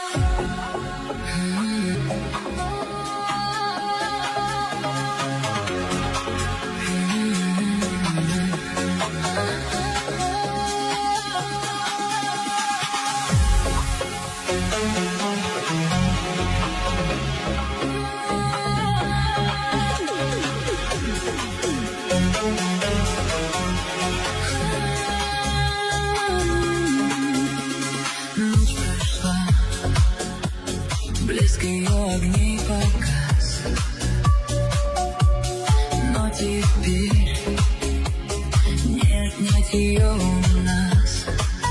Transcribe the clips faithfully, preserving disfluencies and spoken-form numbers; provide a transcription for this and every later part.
Ночь прошла, блеск ее огней погас, но теперь нет, нет ее у нас.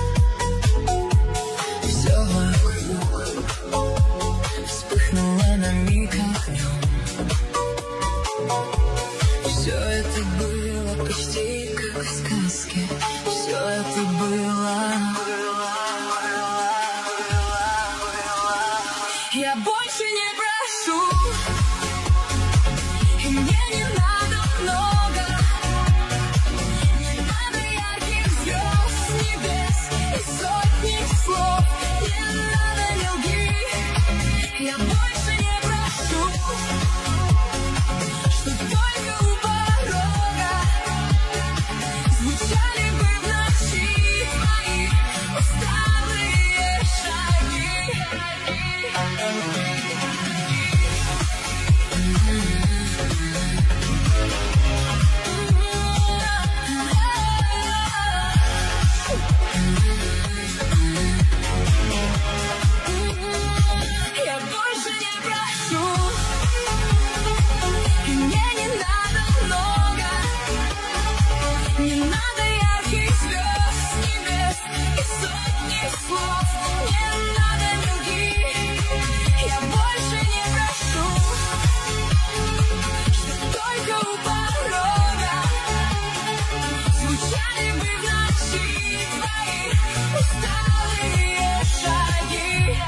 Все вокруг вспыхнуло на миг огнем. Все это было почти как в сказке. Все это было. Я больше не прошу, и мне не надо много. Не надо ярких звезд с небес и сотни слов. Не надо, не лги. Я больше не прошу, чтоб только у порога звучали бы в ночи твои усталые шаги. Я больше не прошу, и мне не надо много. Не надо ярких звезд с небес и сотни слов. Не надо, не лги. Я больше не прошу, чтоб только у порога звучали бы в ночи твои усталые шаги.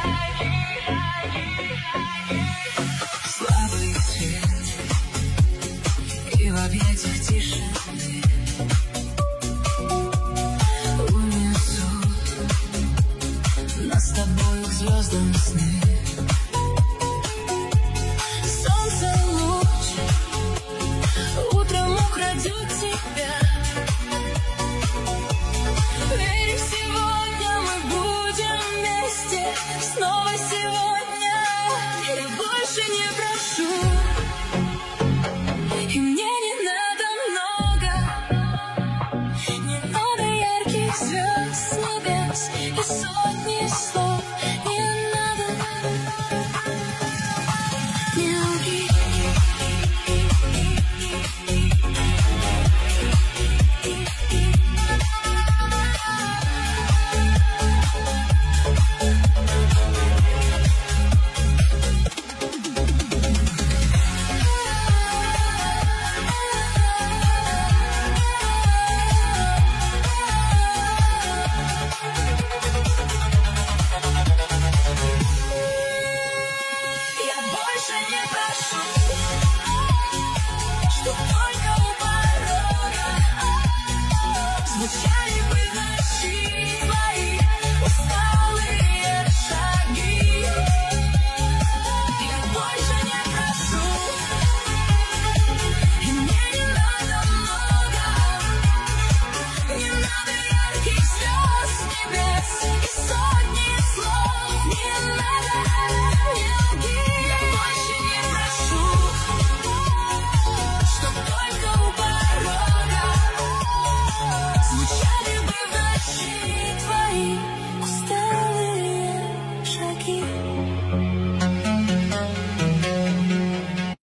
Слабый свет и в объятиях тишины унесут нас с тобой к звездам сны. Солнце луч утром украдет тебя. Верь, сегодня мы будем вместе. Снова сегодня. Я больше не прошу,